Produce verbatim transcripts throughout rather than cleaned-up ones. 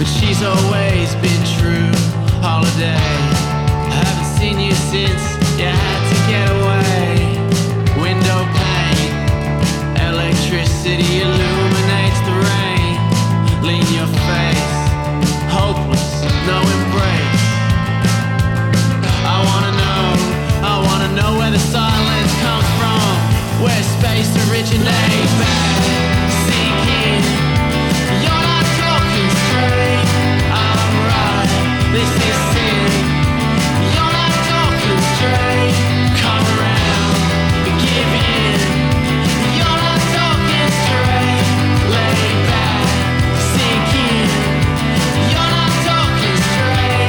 but she's always been true. Holiday, I haven't seen you since you had to get away. Window pane, electricity illuminates the rain. Lean your face, hopeless, no embrace. I wanna know, I wanna know where the silence comes from, where space originates. Seeking, you're not talking straight. I'm right, this is sin. You're not talking straight. Come around, give in. You're not talking straight. Lay back, sink in. You're not talking straight.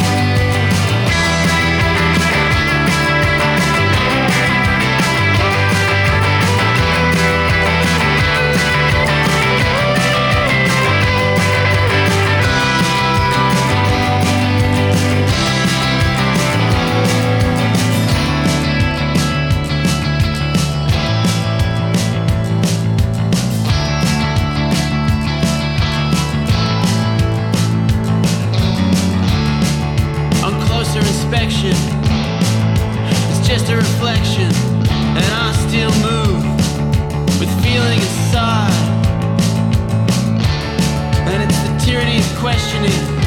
On closer inspection, it's just a reflection, and I still move with feeling inside. And it's the tyranny of questioning